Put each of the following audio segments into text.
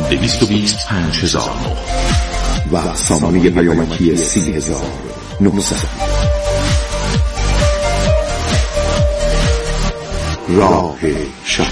220-5009 و سامانه پیامکی 30,900. راه شب.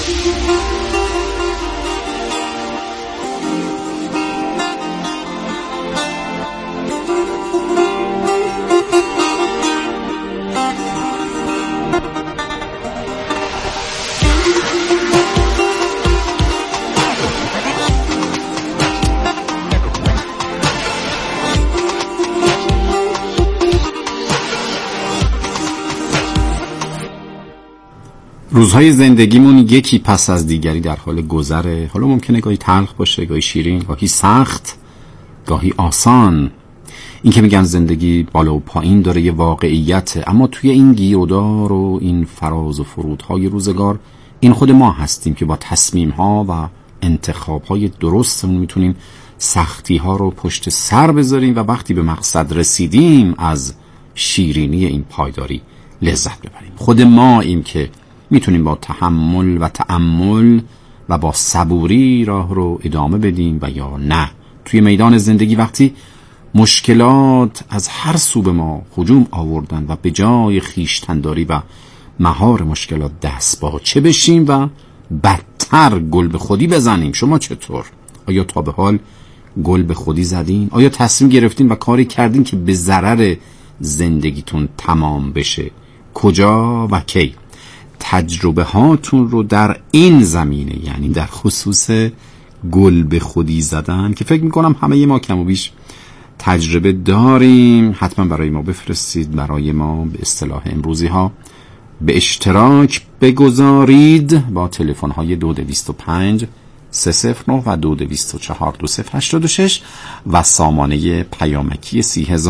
روزهای زندگیمون یکی پس از دیگری در حال گذره. حالا ممکنه گاهی تلخ باشه، گاهی شیرین، گاهی سخت، گاهی آسان. این که میگن زندگی بالا و پایین داره یه واقعیته، اما توی این گیرودار و این فراز و فرودهای روزگار این خود ما هستیم که با تصمیم‌ها و انتخاب‌های درستمون میتونیم سختی‌ها رو پشت سر بذاریم و وقتی به مقصد رسیدیم از شیرینی این پایداری لذت ببریم. خود ما این که میتونیم با تحمل و تأمل و با صبوری راه رو ادامه بدیم و یا نه. توی میدان زندگی وقتی مشکلات از هر سو به ما هجوم آوردن و به جای خویشتن‌داری و مهار مشکلات دست باچه بشیم و بدتر گل به خودی بزنیم. شما چطور؟ آیا تا به حال گل به خودی زدین؟ آیا تصمیم گرفتین و کاری کردین که به ضرر زندگیتون تمام بشه؟ کجا و کی؟ تجربه هاتون رو در این زمینه، یعنی در خصوص گل به خودی زدن که فکر میکنم همه ما کم و بیش تجربه داریم، حتما برای ما بفرستید. برای ما به اصطلاح امروزی ها به اشتراک بگذارید با تلفن های 2205 309 و 2204 2086 و سامانه پیامکی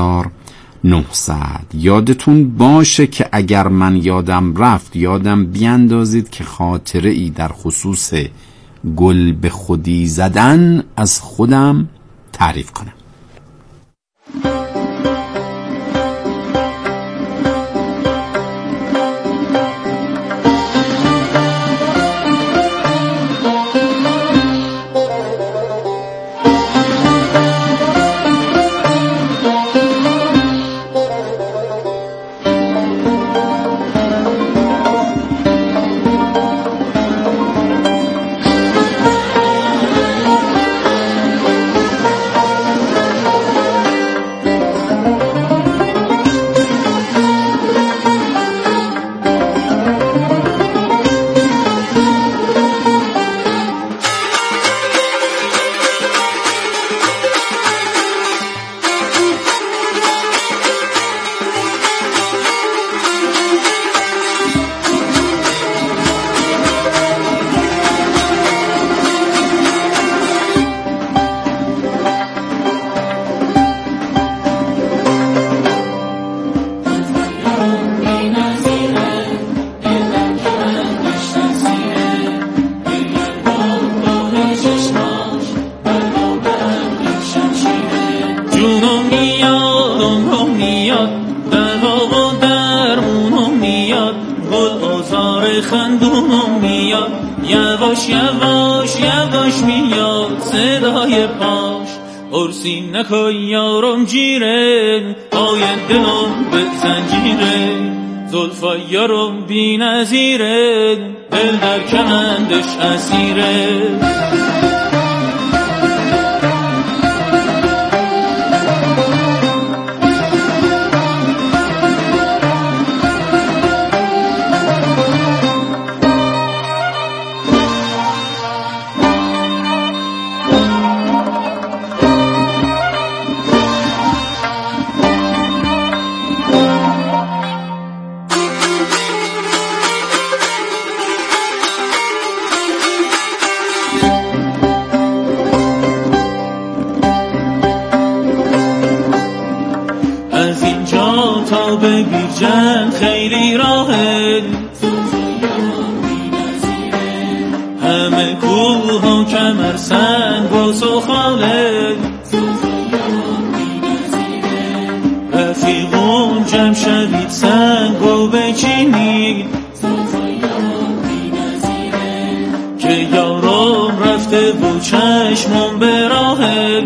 30,900. یادتون باشه که اگر من یادم رفت یادم بیندازید که خاطره ای در خصوص گل به خودی زدن از خودم تعریف کنم. یواش یواش یواش میاد صدای پاش، ارسی نکن یارم جیره، آید دلم به زنجیره، زلفا یارم بی نظیره، دل در کمندش اسیره. به بیرجن خیلی راهه، همه کوه و کمر سنگ و سخاله، رفیقون جمع شدید سنگ و بچینید، که یارم رفته بود چشمم به راهه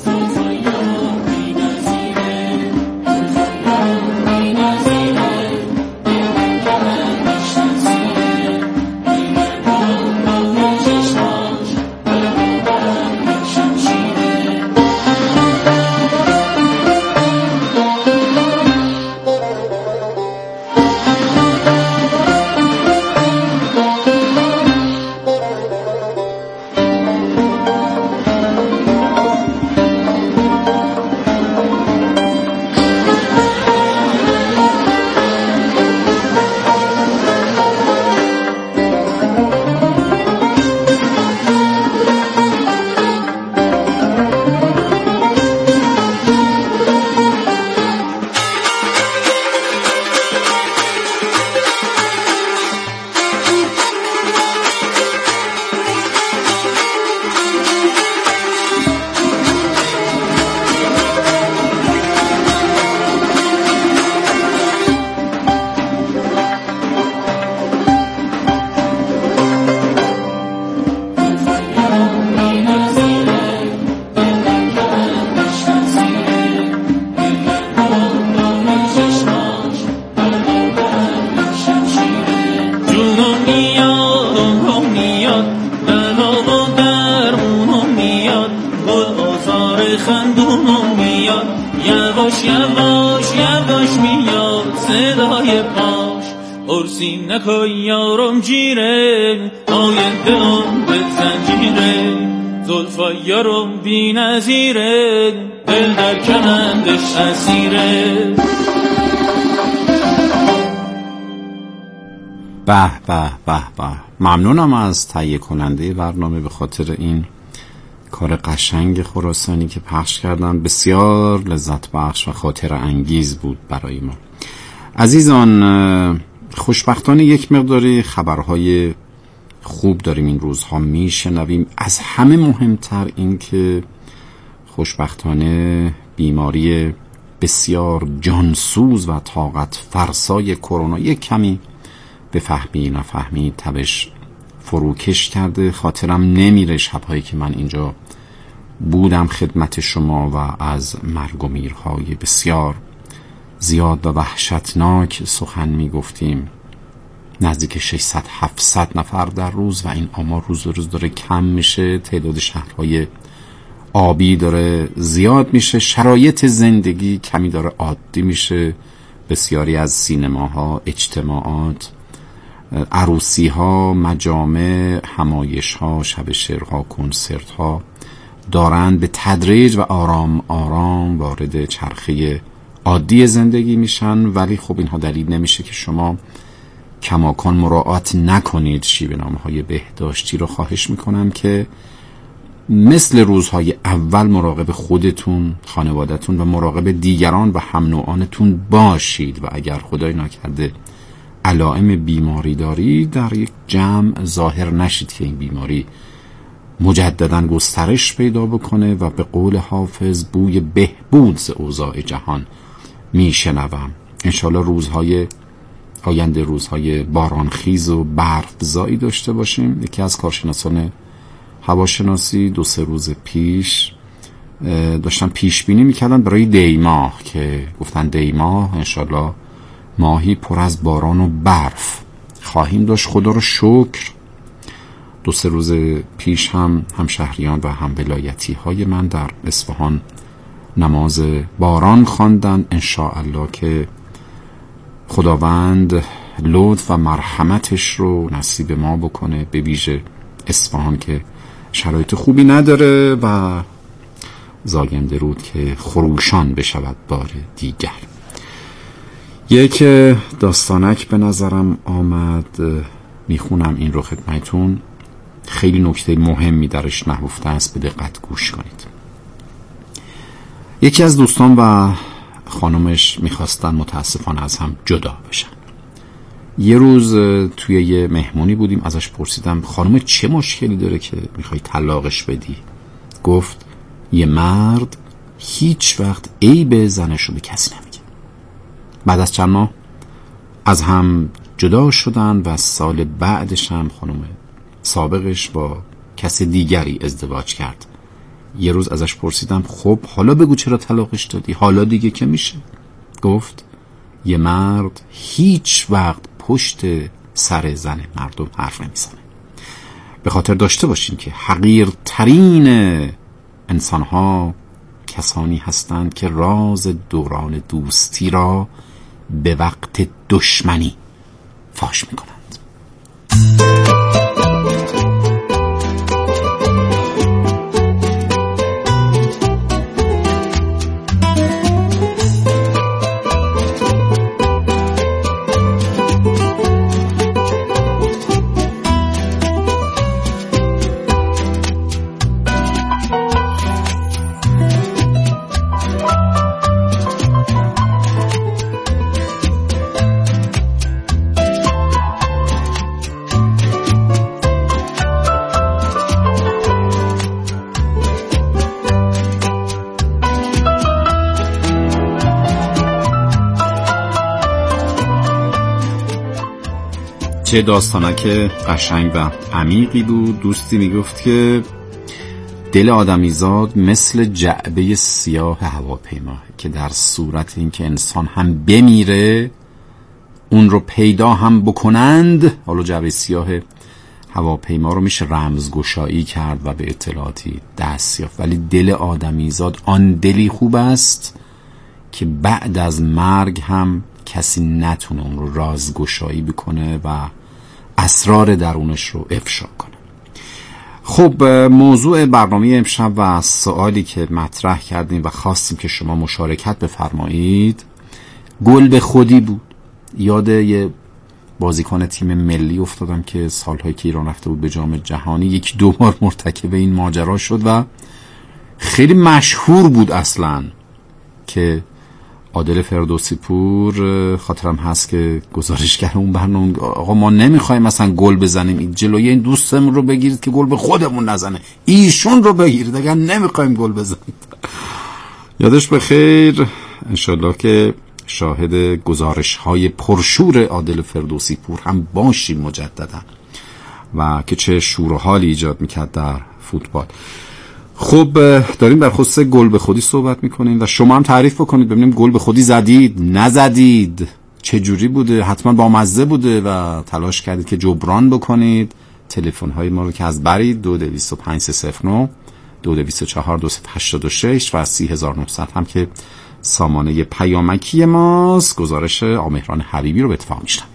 خندونم میاد یواش یواش یواش میاد صدای پاش ارسی نکن یارم جیره آینده هم به زنجیره زلفای یارم بی نظیره دل در کمندش اسیره. به به به به، ممنونم از تهیه کننده برنامه به خاطر این کار قشنگ خراسانی که پخش کردن. بسیار لذت بخش و خاطر انگیز بود برای ما. عزیزان، خوشبختانه یک مقداری خبرهای خوب داریم این روزها میشنویم. از همه مهمتر این که خوشبختانه بیماری بسیار جانسوز و طاقت فرسای کرونا یک کمی به فهمی نفهمی تبش فروکش کرده. خاطرم نمیره شبهایی که من اینجا بودم خدمت شما و از مرگ و میرهای بسیار زیاد و وحشتناک سخن میگفتیم. نزدیک 600-700 نفر در روز و این آمار روز روز داره کم میشه. تعداد شهرهای آبی داره زیاد میشه. شرایط زندگی کمی داره عادی میشه. بسیاری از سینماها، اجتماعات، عروسی ها، مجامع، همایش ها، شب شعرها، کنسرت ها دارند به تدریج و آرام آرام وارد چرخه عادی زندگی میشن. ولی خب اینها دلیل نمیشه که شما کماکان مراعات نکنید شیوه‌نامه های بهداشتی رو. خواهش میکنم که مثل روزهای اول مراقب خودتون، خانوادتون و مراقب دیگران و هم نوعانتون باشید و اگر خدای نکرده علائم بیماری دارید در یک جمع ظاهر نشید که این بیماری مجددا گسترش پیدا بکنه و به قول حافظ بوی بهبود ز اوضاع جهان میشنوم. انشالله روزهای آینده روزهای بارانخیز و برفزایی داشته باشیم. یکی از کارشناسان هواشناسی 2-3 روز پیش داشتن پیش بینی میکردن برای دیماه که گفتن دیماه انشالله ماهی پر از باران و برف خواهیم داشت. خدا رو شکر 2-3 روز پیش هم شهریان و هم ولایتی های من در اصفهان نماز باران خواندن. انشاءالله که خداوند لطف و مرحمتش رو نصیب ما بکنه، به ویژه اصفهان که شرایط خوبی نداره و زاینده رود که خروشان بشود بار دیگر. یک داستانک به نظرم آمد میخونم این رو خدمتون. خیلی نکته مهمی درش نهفته است، به دقت گوش کنید. یکی از دوستان و خانمش میخواستن متاسفانه از هم جدا بشن. یه روز توی یه مهمونی بودیم، ازش پرسیدم خانم چه مشکلی داره که میخوای طلاقش بدی؟ گفت یه مرد هیچ وقت عیب زنشو به کسی نمیگه. بعد از چند ماه از هم جدا شدن و سال بعدش هم خانم سابقش با کس دیگری ازدواج کرد. یه روز ازش پرسیدم خب حالا بگو چرا طلاقش دادی؟ حالا دیگه که میشه. گفت یه مرد هیچ وقت پشت سر زن مردم حرف نمیزنه. به خاطر داشته باشین که حقیرترین انسانها کسانی هستند که راز دوران دوستی را به وقت دشمنی فاش میکنند. چه داستانک قشنگ و عمیقی بود. دوستی میگفت که دل آدمیزاد مثل جعبه سیاه هواپیما که در صورت اینکه انسان هم بمیره اون رو پیدا هم بکنند، حالا جعبه سیاه هواپیما رو میشه رمزگشایی کرد و به اطلاعاتی دست یافت، ولی دل آدمیزاد آن دلی خوب است که بعد از مرگ هم کسی نتونه اون رو رازگشایی بکنه و اسرار درونش رو افشا کنه. خب موضوع برنامه امشب و سوالی که مطرح کردیم و خواستیم که شما مشارکت بفرمایید گل به خودی بود. یاد یه بازیکن تیم ملی افتادم که سالهایی که ایران رفته بود به جام جهانی یکی دو بار مرتکب این ماجرا شد و خیلی مشهور بود اصلا، که عادل فردوسی پور خاطرم هست که گزارشگر اون برنامه آقا ما نمیخوایم مثلا گل بزنیم، جلوی این دوستمون رو بگیرید که گل به خودمون نزنه، ایشون رو بگیرید اگر نمیخوایم گل بزنید. یادش بخیر. انشالله که شاهد گزارش های پرشور عادل فردوسی پور هم باشیم مجددا و که چه شور و حالی ایجاد میکرد در فوتبال. خب داریم در خصوص گل به خودی صحبت میکنیم و شما هم تعریف بکنید ببینیم گل به خودی زدید نزدید، چه جوری بوده، حتما با مزه بوده و تلاش کردید که جبران بکنید. تلفن های ما رو که از برید 225309 224286 و 30900 هم که سامانه پیامکی ماست. گزارش آمهران حبیبی رو به اتفاق میشنم.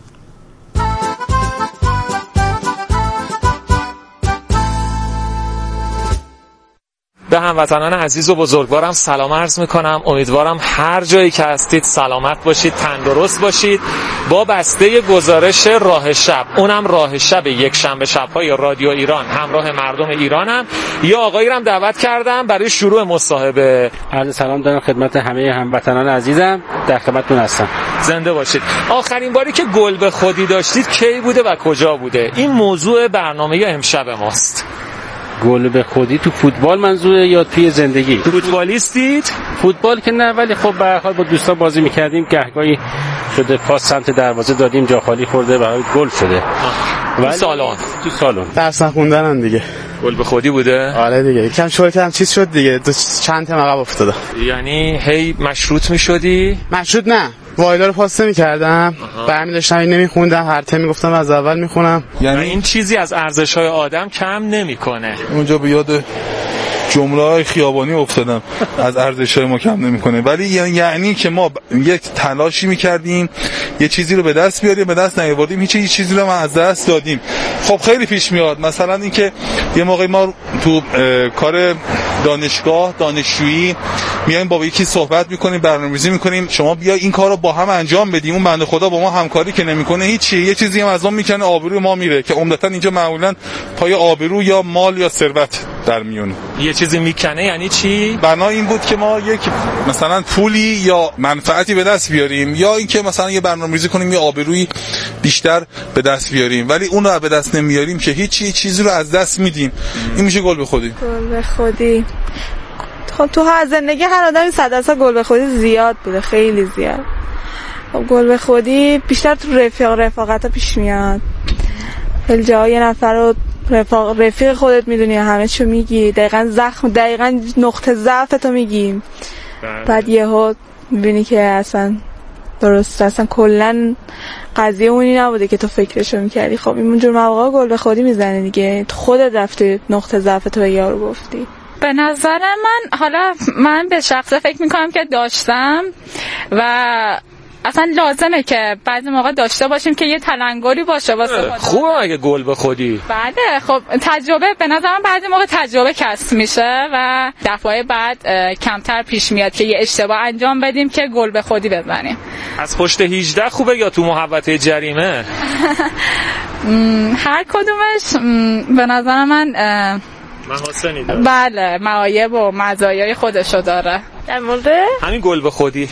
به هموطنان عزیز و بزرگوارم سلام عرض میکنم. امیدوارم هر جایی که هستید سلامت باشید، تندرست باشید. با بسته گزارش راه شب، اونم راه شب یک شنبه شب‌های رادیو ایران همراه مردم ایرانم، یا آقایی رو دعوت کردم برای شروع مصاحبه. عرض سلام دارم خدمت همه هموطنان عزیزم، در خدمتتون هستم. زنده باشید. آخرین باری که گل به خودی داشتید کی بوده و کجا بوده؟ این موضوع برنامه امشب ماست. گل به خودی تو فوتبال منظوره یا توی زندگی؟ فوتبالیستید؟ فوتبال که نه، ولی خب به هر حال با دوستان بازی می‌کردیم، گهگاهی شده پاس سمت دروازه دادیم، جا خالی خورده و گل شده. ولی تو سالن درس خوندنن دیگه. گل به خودی بوده؟ آره دیگه، یکم شوخی کردم چیز شد دیگه، چند تا عقب افتادم. یعنی هی مشروط می‌شدی؟ مشروط نه، وایدا رو پاس نمی‌کردم، برمی داشتم نمی‌خوندم، هر ترم میگفتم از اول می‌خونم. یعنی این چیزی از ارزش‌های آدم کم نمی‌کنه. اونجا به یاد جمله‌های خیابانی افتادم، از ارزش‌های ما کم نمی‌کنه، ولی یعنی که ما یک تلاشی می‌کردیم یه چیزی رو به دست بیاریم، به دست نیاوردیم، هیچ چیزی رو ما از دست دادیم. خب خیلی پیش میاد، مثلا اینکه یه موقعی ما تو کار دانشگاه دانشجویی میایم با یکی صحبت می‌کنیم، برنامه‌ریزی می‌کنیم، شما بیا این کارو با هم انجام بدیم، اون بنده خدا با ما همکاری که نمی‌کنه، هیچ یه چیزی هم از اون میکنه، آبروی ما میره، که عمدتاً اینجا معمولاً پای آبرو یا مال یا ثروت در میونه. یه چیزی میکنه یعنی چی؟ بنا این بود که ما یک مثلا پولی یا منفعتی به دست بیاریم، یا اینکه مثلا یه برنامه‌ریزی کنیم یه آبرویی بیشتر به دست بیاریم، ولی اون رو به دست نمیاریم که هیچ چیزی رو از دست میدیم. این میشه گل به خودی. گل به خودی. خب تو هر زندگی هر آدمی 100% گل به خودی زیاد بوده، خیلی زیاد. خب گل به خودی بیشتر تو رفاقت پیش میاد. خیلی جاها یه نفر رو رفیق خودت میدونی همه چی میگی، دقیقاً نقطه ضعفتو میگی. بعد یهو میبینی که اصلا درست، اصلا کلا قضیه اونی نبوده که تو فکرشو میکردی. خب اینجور مواقع گل به خودی میزنه دیگه، خودت رفتی نقطه ضعفتو به یارو گفتی. به نظر من به شخصه فکر میکنم که داشتم و اصلا لازمه که بعضی موقع داشته باشیم که یه تلنگری باشه واسه خوبه اگه گل بخودی. بله خب تجربه به نظرم بعضی موقع تجربه کسب میشه و دفعه بعد کمتر پیش میاد که یه اشتباه انجام بدیم که گل به خودی بزنیم. از پشت 18 خوبه یا تو محوطه جریمه؟ هر کدومش به نظر من محاسنی داره. بله معایب و مزایای خودشو داره. در مورد همین گل به خودی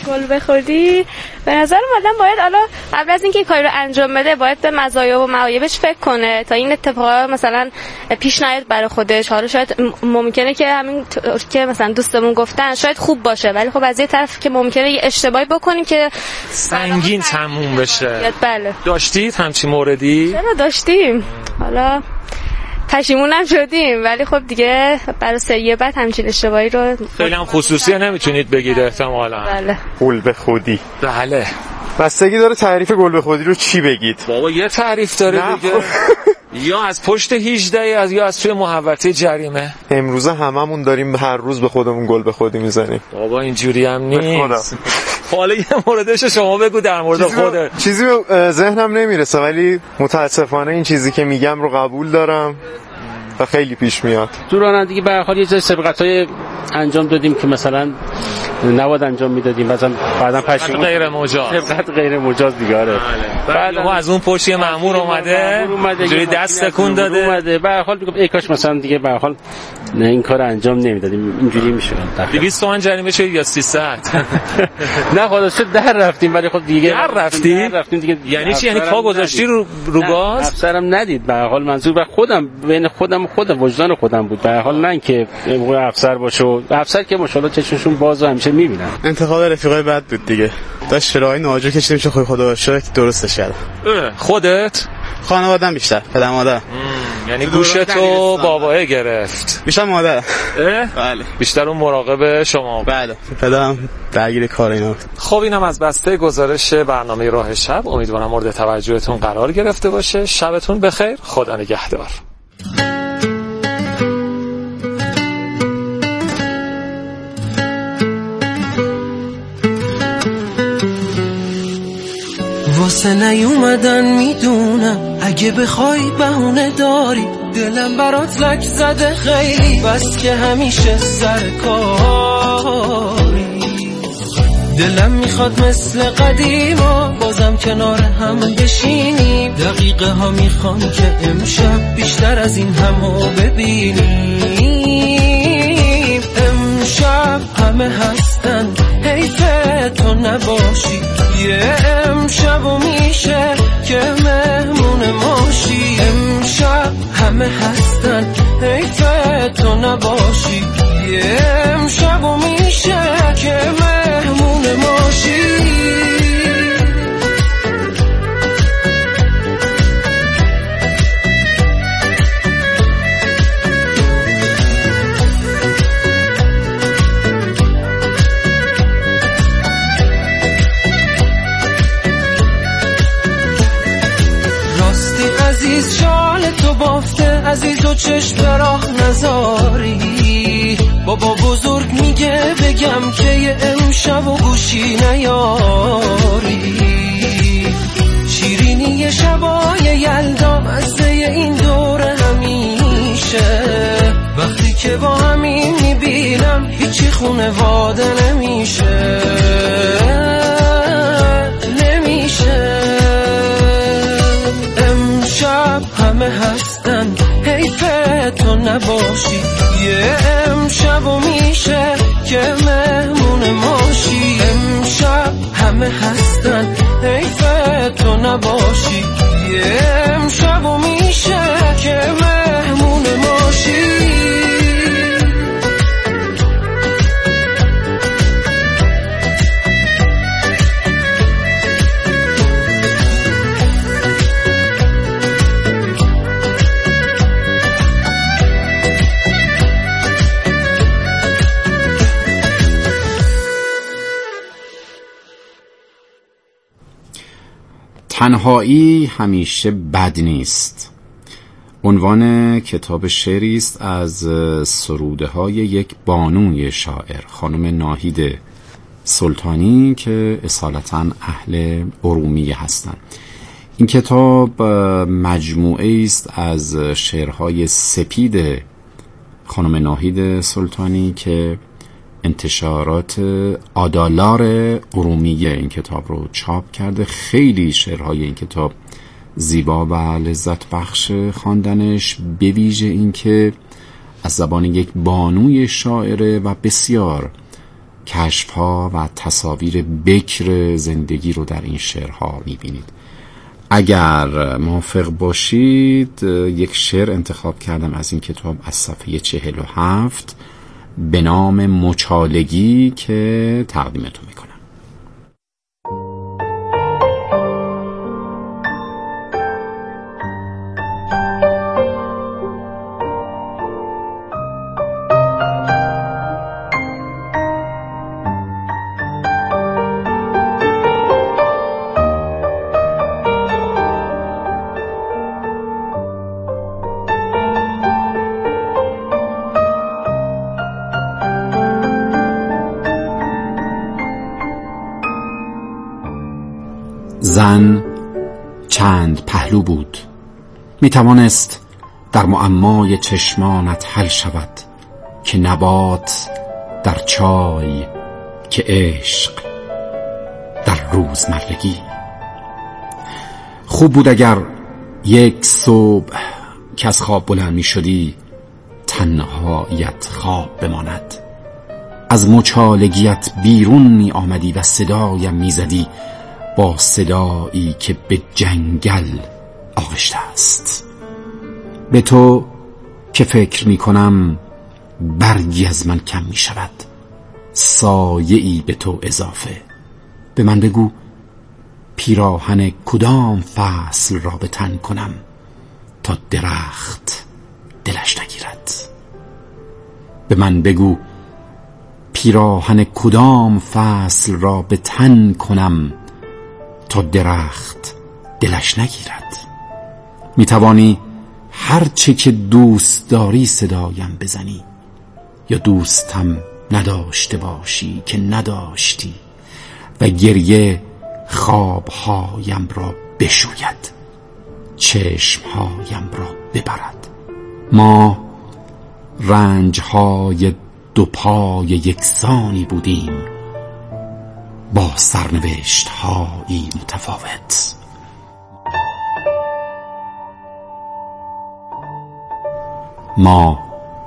به نظر من باید حالا قبل از اینکه کاری رو انجام بده باید به مزایا و معایبش فکر کنه تا این اتفاقا مثلا پیش نیاد برای خودش. حالا شاید ممکنه که همین که مثلا دوستمون گفتن شاید خوب باشه، ولی خب از یه طرف که ممکنه یه اشتباهی بکنیم که سنگین تموم بشه. بله. داشتید همچین موردی؟ چرا داشتیم، حالا پشیمونم شدیم، ولی خب دیگه برای سری بعد همچین اشتباهی رو خیلی هم خصوصی نمیتونید بگید احتمالاً. بله. گل به خودی. بله. بستگی داره تعریف گل به خودی رو چی بگید. بابا یه تعریف داره دیگه. یا از پشت 18 یا از توی محوطه جریمه. امروزه هممون داریم هر روز به خودمون گل به خودی میزنیم. بابا اینجوری هم نیست. حالا یه موردش شما بگو در مورد خودت. چیزی به ذهنم نمیرسه، ولی متاسفانه این چیزی که میگم رو قبول دارم و خیلی پیش میاد. تو رانندگی به هر حال یه سری سبقت‌های انجام دادیم که مثلا نباید انجام میدادیم، مثلا بعداً پشیمون غیر مجاز. سبقت غیر مجاز دیگه. آره. بعد ما از اون پشت مأمور اومده جوری دست تکون داده. به هر حال میگم ای کاش مثلا دیگه به هر حال این کار انجام نمیدادیم، اینجوری میشد. 200 تومن جریمه شد یا 300؟ نه خدا شد در رفتیم، ولی خب دیگه رفتیم دیگه. یعنی چی؟ یعنی پا گذاشتی رو گاز؟ افسرم ندید. به هر حال منظور به خودم، بین خودم وجدان خودم بود. به هر حال نه اینکه افسر باشه. افسر که ماشاءالله چشمشون باز و همیشه میبینن. انتخاب رفیقای بد بود دیگه. داشت راهی ناجور کشیدیم چه خدا شکر درستش کرد. خودت؟ خانواده‌ام بیشتر، پدر مادر. یعنی گوشتو باباه گرفت. بیشتر مادر. بله. بیشتر اون مراقب شما. بله. پدرم درگیر کار اینا بود. خب اینم از بسته گزارش برنامه راه شب. امیدوارم مورد توجهتون قرار گرفته باشه. شبتون بخیر. خدا نگهدار. واسه نیومدن میدونم، اگه بخوای بهونه داری، دلم برات لک زده خیلی، بس که همیشه سرکاری. دلم میخواد مثل قدیما بازم کنار هم بشینیم، دقیقه ها میخوام که امشب بیشتر از این همو ببینیم. امشب همه هستن، حیفه تو نباشی، یه امشب و میشه که مهمون ماشی. امشب همه هستن، حیفه تو نباشی، یه امشب و میشه که مهمون ماشی. عزیز شال تو بافته، عزیز و چشم راه نزاری. بابا بزرگ میگه بگم که یه امشب و گوشی نیاری. شیرینی شبای یلدا مزه این دور همیشه، وقتی که با همین میبینم هیچی خونواده نمیشه. همه هستن، حیفه تو نباشی، یه امشب و میشه که مهمون ماشی. امشب همه هستن، حیفه تو نباشی، یه امشب و میشه که مهمون ماشی. تنهایی همیشه بد نیست عنوان کتاب شعری است از سروده های یک بانوی شاعر خانم ناهید سلطانی که اصالتاً اهل ارومیه هستند. این کتاب مجموعه است از شعرهای سپید خانم ناهید سلطانی که انتشارات آدالار ارومیه این کتاب رو چاپ کرده. خیلی شعرهای این کتاب زیبا و لذت بخش خواندنش، به ویژه این که از زبان یک بانوی شاعره و بسیار کشف‌ها و تصاویر بکر زندگی رو در این شعرها می‌بینید. اگر موافق باشید یک شعر انتخاب کردم از این کتاب از صفحه 47 به نام مچالگی که تقدیمتون میکنم. زن چند پهلو بود، می توانست در معمای چشمانت حل شود که نبات در چای، که عشق در روزمرگی. خوب بود اگر یک صبح که از خواب بلند می شدی تنهاییت خواب بماند، از مچالگیت بیرون می آمدی و صدایم می زدی با صدایی که به جنگل آغشته است. به تو که فکر می کنم برگی از من کم می شود، سایه‌ای به تو اضافه. به من بگو پیراهن کدام فصل را به تن کنم تا درخت دلش نگیرد. به من بگو پیراهن کدام فصل را به تن کنم تا درخت دلش نگیرد. می توانی هر چه که دوست داری صدایم بزنی، یا دوستم نداشته باشی که نداشتی و گریه خوابهایم را بشوید، چشمهایم را ببرد. ما رنجهای دو پای یکسانی بودیم با سرنوشت هایی متفاوت. ما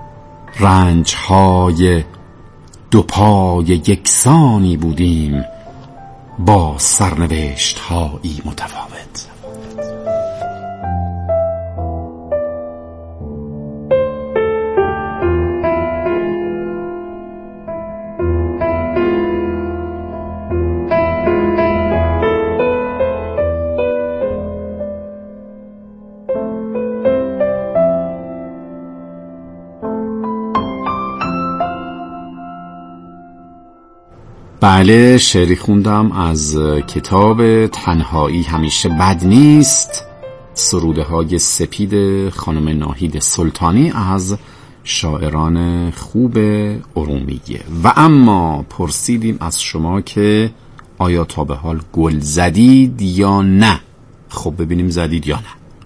رنجهای دو پای یکسانی بودیم با سرنوشت هایی متفاوت. بله، شعری خوندم از کتاب تنهایی همیشه بد نیست، سروده های سپید خانم ناهید سلطانی از شاعران خوب ارومیه. و اما پرسیدیم از شما که آیا تا به حال گل زدید یا نه؟ خب ببینیم زدید یا نه.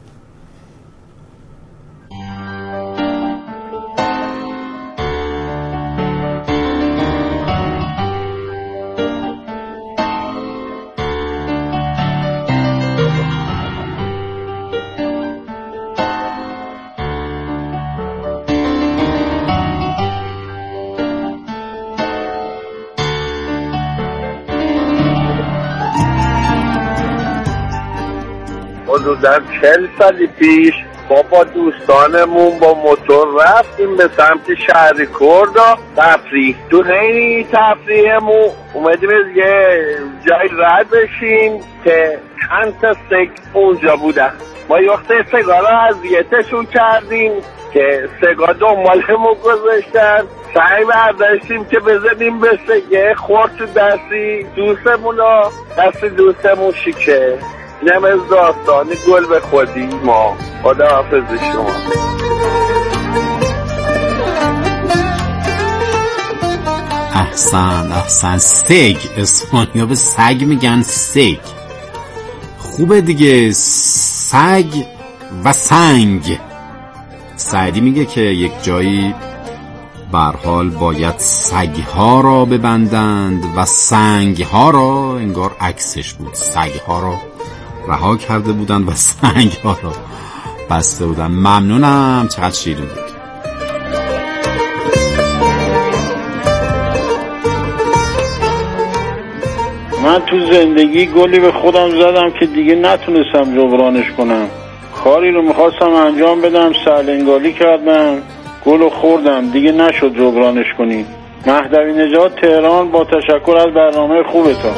حدوداً 40 سالی پیش با دوستانمون با موتور رفتیم به سمت شهر کرد تفریح. تو حین تفریحمون اومدیم یه جای رد بشیم که چند تا سگ اونجا بودن. ما یه وقت سگا را اذیتشون کردیم که سگا دنبالمون گذاشتن. سعی برداشتیم که بزنیم به سگه، خورد تو دستی دوستمون رو، دست دوستمون شیکه. اینم از داستان گل به خودی ما. خدا حافظ شما. احسن سگ، اسپانیا به سگ میگن سگ. خوبه دیگه. سگ و سنگ. سعدی میگه که یک جایی به هر حال باید سگها را ببندند و سنگها را، انگار عکسش بود، سگها را رها کرده بودند و سنگها را بسته بودند. ممنونم، چقدر شیرین بود. من تو زندگی گلی به خودم زدم که دیگه نتونستم جبرانش کنم. کاری رو میخواستم انجام بدم، سرلنگالی کردم، گلو خوردم، دیگه نشد جبرانش کنی. مهدوی نژاد، تهران. با تشکر از برنامه خوبتان.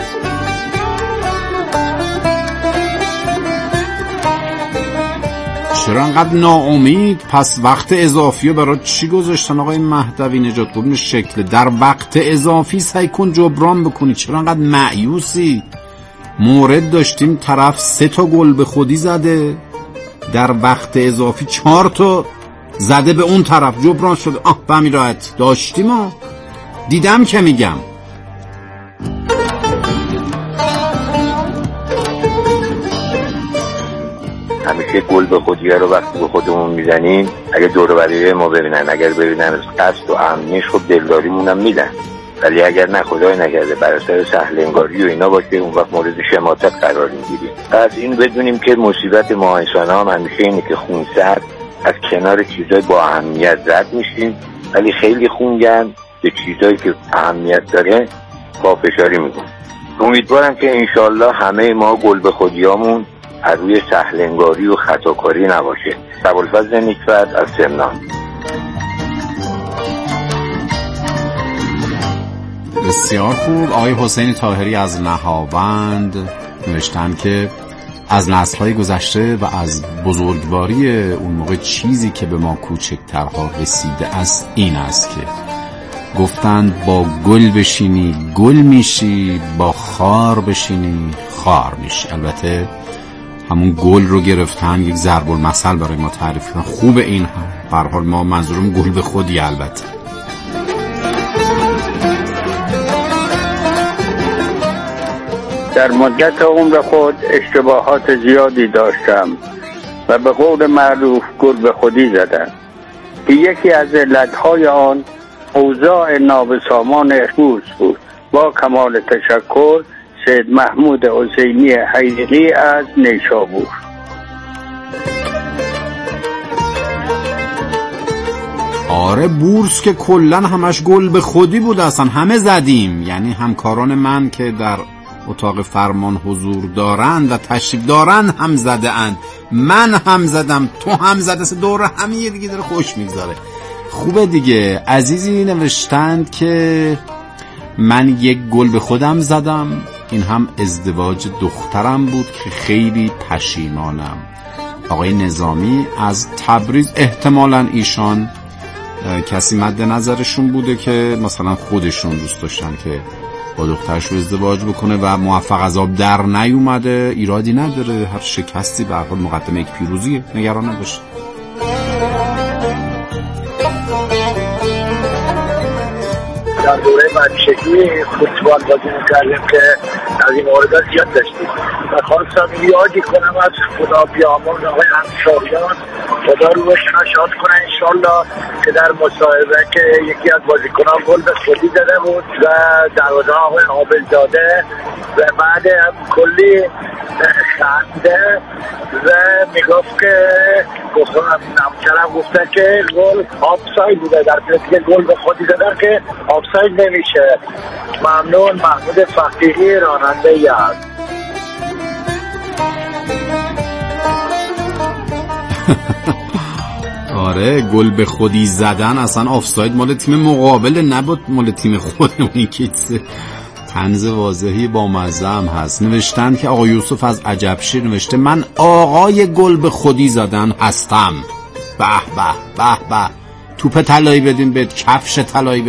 چرا انقدر ناامید؟ پس وقت اضافی رو برای چی گذاشتن آقای مهدوی نژاد؟ قربون شکل در وقت اضافی سعی کن جبران بکنی. چرا انقدر مایوسی؟ مورد داشتیم طرف 3 تا گل به خودی زده، در وقت اضافی 4 تا زده به اون طرف، جبران شده. به همین راحت داشتیم. دیدم که میگم. همیشه گل به خودی رو وقتی به خودمون میزنیم، اگه دور و بریه ما ببینن، اگر ببینن قصد و امنیش، خب دلداریمونم میدن. ولی اگر نه خدای نکرده بر اثر سهلنگاری و اینا باشه، اون وقت مورد شماتت قرار میگیریم. پس این بدونیم که مصیبت ما انسان‌ها همیشه اینه که خونسرد از کنار چیزای با اهمیت رد میشیم، ولی خیلی خونگرم به چیزایی که اهمیت داره پافشاری میکنیم. امیدوارم که انشالله همه ما گل به خودیامون از روی سهلنگاری و خطاکاری نباشه. ابوالفضل نیکفر از سمنان. بسیار خوب. آقای حسین طاهری از نهاوند نوشتن که از نسل‌های گذشته و از بزرگواری اون موقع چیزی که به ما کوچکترها رسیده است این است که گفتند با گل بشینی گل میشی، با خار بشینی خار میشی. البته همون گل رو گرفتن یک ضرب المثل برای ما تعریف کردن. خوب این هم به هر حال ما منظورم گل به خودی. البته در مدت عمر خود اشتباهات زیادی داشتم و به قول معروف گل به خودی زدم که یکی از علتهای آن اوضاع نابسامان بورس بود. با کمال تشکر، سید محمود حسینی حقیقی از نیشابور. آره بورس که کلن همش گل به خودی بود، اصلا همه زدیم. یعنی همکاران من که در اتاق فرمان حضور دارند و تشریف دارند هم زده اند، من هم زدم، تو هم زده، دور همه یه دیگه داره خوش میگذاره. خوبه دیگه. عزیزی نوشتند که من یک گل به خودم زدم، این هم ازدواج دخترم بود که خیلی پشیمانم. آقای نظامی از تبریز، احتمالاً ایشان کسی مد نظرشون بوده که مثلا خودشون دوست داشتن که با دخترش رو ازدواج بکنه و موفق از آب در نیومده. ایرادی نداره، هر شکستی به هر حال مقدمه یک پیروزیه، نگران نباشه. در دوره بچگی فوتبال بازی می‌کردیم که از این موردها زیاد داشتیم و خواستم یادی کنم از خدا بیامرز آقای همشاریان، خدا روش نشاط کنه انشالله، که در مصاحبه که یکی از بازیکنان گل به خودی زده بود و دروازه آقای عابدزاده و بعد کلی خنده و میگفت که نمکرم گفتن که گل آفساید بوده، در صورتی که گل به خودی زدن که آفساید نمیشه. ممنون. محمود فقیهی، راننده یزد. آره گل به خودی زدن اصلا آفساید مال تیم مقابل نبود، مال تیم خودمونی که طنز واضحی با مزه هم هست. نوشتن که آقا یوسف از عجبشیر نوشته من آقای گل به خودی زدن هستم. به به به به، توپ طلایی بدین، بهت کفش طلایی